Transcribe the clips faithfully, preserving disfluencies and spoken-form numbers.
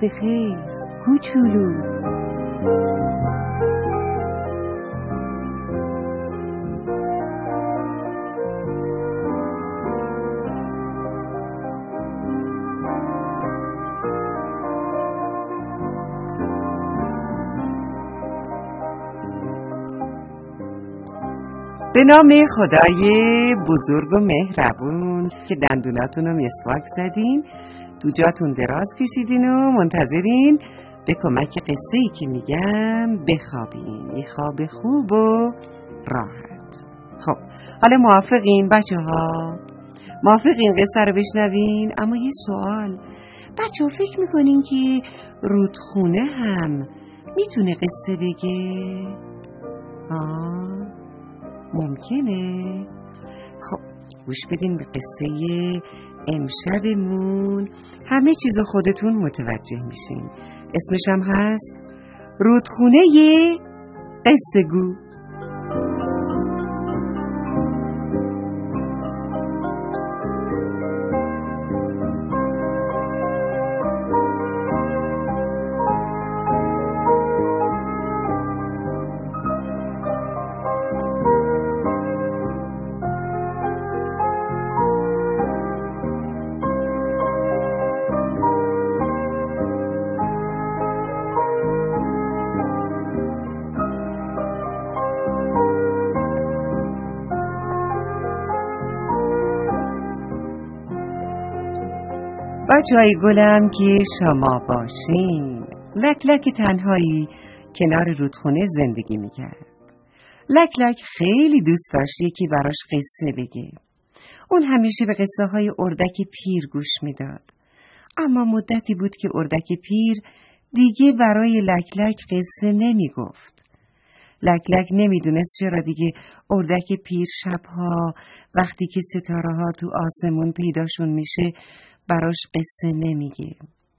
وقت خیر کوچولو. به نام خدای بزرگ و مهربون که دندوناتون رو مسواک زدین، تو جاتون دراز کشیدین و منتظرین به کمک قصه ای که میگم بخوابین، یه خواب خوب و راحت. خب حالا موافقین بچه ها؟ موافقین قصه رو بشنوین؟ اما یه سوال، بچه ها فکر میکنین که رودخونه هم میتونه قصه بگه؟ آه ممکنه؟ خب گوش بدین به قصه امشبمون، همه چیزو خودتون متوجه میشین. اسمش هم هست رودخونه قصه گو. بچه های گلم که شما باشین، لک لک تنهایی کنار رودخونه زندگی میکرد. لک لک خیلی دوست داشت یکی براش قصه بگه. اون همیشه به قصه های اردک پیر گوش میداد. اما مدتی بود که اردک پیر دیگه برای لک لک قصه نمیگفت. لک لک نمیدونست چرا دیگه اردک پیر شبها وقتی که ستاره ها تو آسمون پیداشون میشه براش قصه نمیگه.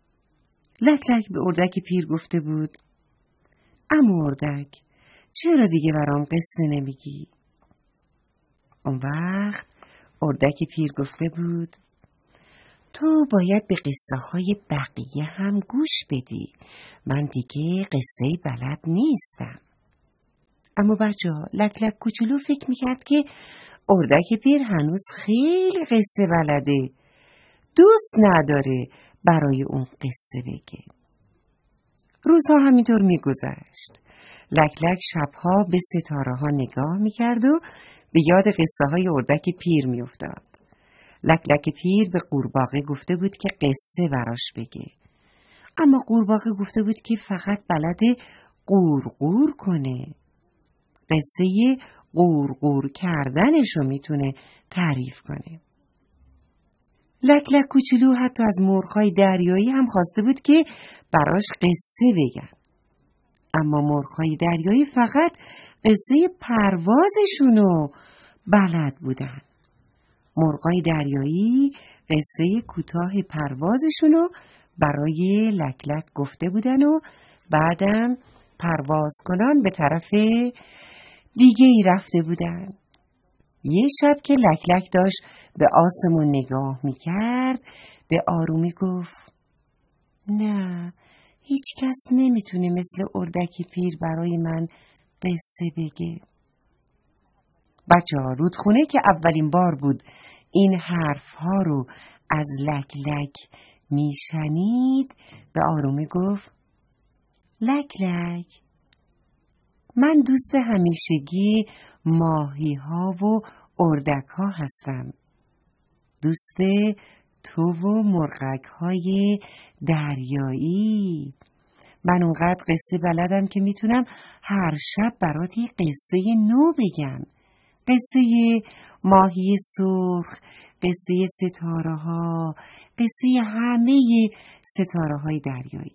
لک لک به اردک پیر گفته بود اما اردک چرا دیگه برام قصه نمیگی؟ اون وقت اردک پیر گفته بود تو باید به قصه های بقیه هم گوش بدی، من دیگه قصه بلد نیستم. اما بچه ها لک لک کوچولو فکر میکرد که اردک پیر هنوز خیلی قصه بلده، دوست نداره برای اون قصه بگه. روزها همینطور میگذشت. لک لک شبها به ستاره ها نگاه میکرد و به یاد قصه های اردک پیر میافتاد. لک لک پیر به قورباغه گفته بود که قصه براش بگه، اما قورباغه گفته بود که فقط بلده قورقور کنه. قصه قورقور کردنشو میتونه تعریف کنه. لک لک کوچولو حتی از مرغ‌های دریایی هم خواسته بود که براش قصه بگن، اما مرغ‌های دریایی فقط قصه پروازشونو بلد بودن. مرغ‌های دریایی قصه کوتاه پروازشونو برای لک لک گفته بودن و بعدم پرواز کنان به طرف دیگه ای رفته بودن. یه شب که لک لک داشت به آسمون نگاه میکرد به آرومی گفت نه، هیچ کس نمیتونه مثل اردک پیر برای من قصه بگه. بچه ها رودخونه که اولین بار بود این حرف ها رو از لک لک میشنید به آرومی گفت لک لک، من دوست همیشگی ماهی ها و اردک ها هستم، دوست تو و مرغک های دریایی. من اونقدر قصه بلدم که میتونم هر شب برات یه قصه نو بگم، قصه ماهی سرخ، قصه ستاره ها، قصه همه ستاره های دریایی.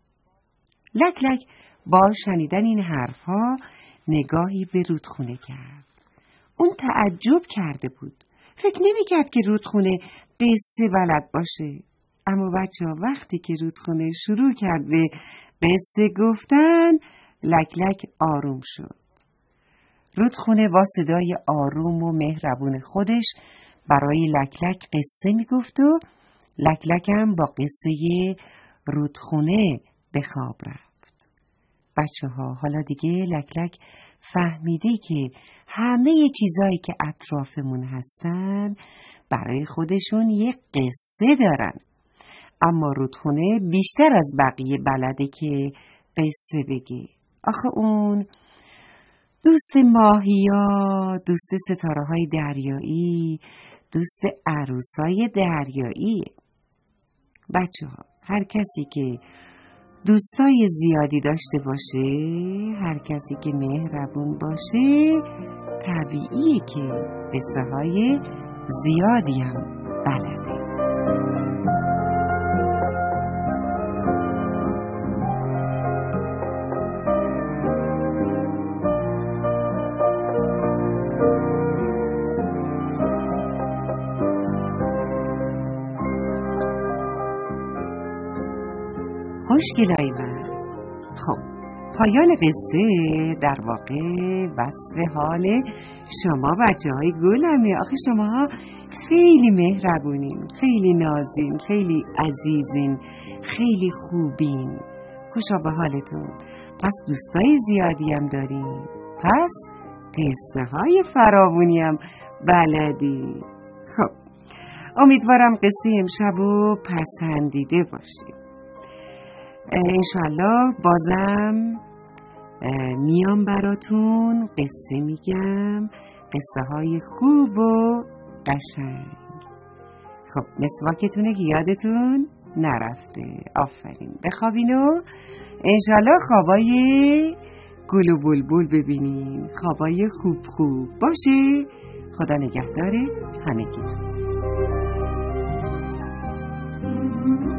لک لک با شنیدن این حرف ها نگاهی به رودخونه کرد. اون تعجب کرده بود، فکر نمی کرد که رودخونه قصه بلد باشه. اما بچه ها وقتی که رودخونه شروع کرد به قصه گفتن لک لک آروم شد. رودخونه با صدای آروم و مهربون خودش برای لک لک قصه می گفت و لک لک هم با قصه رودخونه به خواب رفت. بچه ها حالا دیگه لک لک فهمیده که همه چیزایی که اطرافمون هستن برای خودشون یه قصه دارن. اما رودخونه بیشتر از بقیه بلده که قصه بگه. آخه اون دوست ماهیا، دوست ستاره های دریایی، دوست عروسای دریایی. بچه ها هر کسی که دوستای زیادی داشته باشه، هر کسی که مهربون باشه، طبیعیه که قصه های زیادی هم بلده. خوشگلای من، خب پایان قصه در واقع وصف حال شما بچه های گلمه. آخه شما خیلی مهربونین، خیلی نازین، خیلی عزیزین، خیلی خوبین. خوشا به حالتون. پس دوستای زیادی هم دارین، پس قصه های فراوونی هم بلدی. خب امیدوارم قصه امشبو پسندیده باشید. انشالله بازم میام براتون قصه میگم، قصه های خوب و قشنگ. خب مسواکتونه که یادتون نرفته. آفرین، بخوابین و انشالله خوابای گل و بلبل ببینین، خوابای خوب خوب باشه. خدا نگهداره همگی.